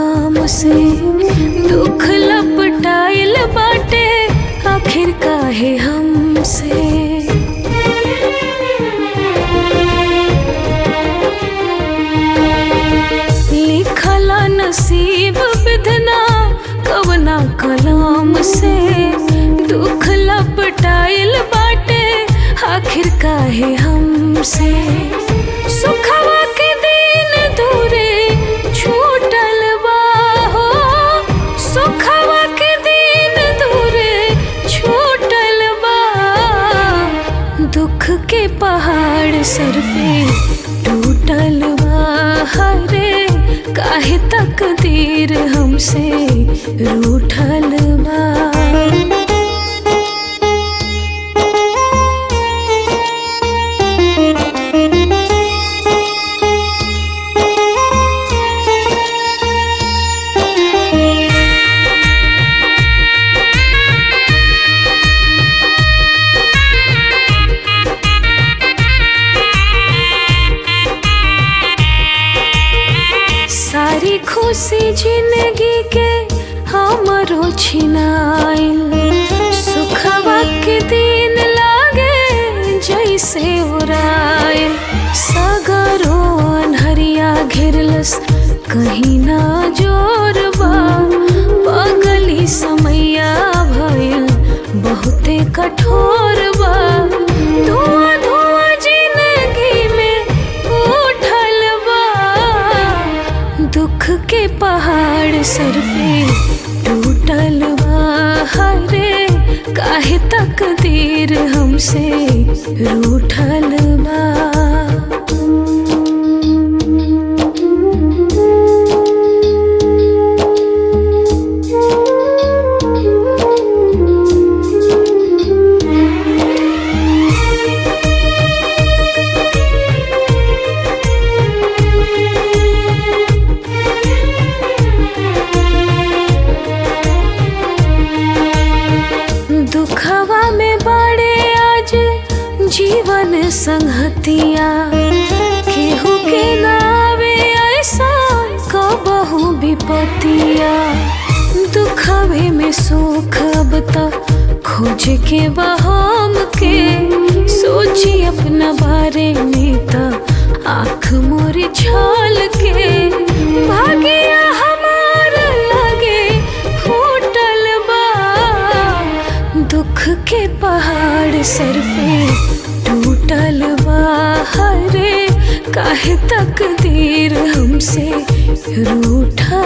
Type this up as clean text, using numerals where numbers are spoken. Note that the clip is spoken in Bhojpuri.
काम से दुख लपटाइल बाटे आखिर काहे हमसे। लिखला नसीब विधना कवना कलाम से दुख लपटाइल बाटे आखिर काहे हमसे। सुखवा के दिन दूरे छूटल बा हो, सुखवा के दिन दूरे छूटल बा। दुख के पहाड़ सर पे टूटल बा, हरे काहे तकदीर हमसे रूठल बा। सारी खुशी जिंदगी के हमरो छिनाइल, सुखवा के दिन लागे जैसे उड़ाइल। सगरो अनहरिया घेरलस कहीं ना जोरबा, पगली समैया भइल बहुते कठोर बा। धुआं धुआं जिंदगी में उठल बा, दुख के पहाड़ सर पे टूटल बा, हरे काहे तकदीर हमसे रूठल बा। दुखवा में बड़े आज जीवन संगतिया, केहू के नावे ऐसा कबहू विपतिया। दुखवे में सुख अब तक खोज के बहाम के, सोची अपना बारे में त आँख मोरी छाल के। भागिया हमार लगे फूटल बा, दुख के पहाड़ सर पे टूटल बा, हरे काहे तकदीर हमसे रूठल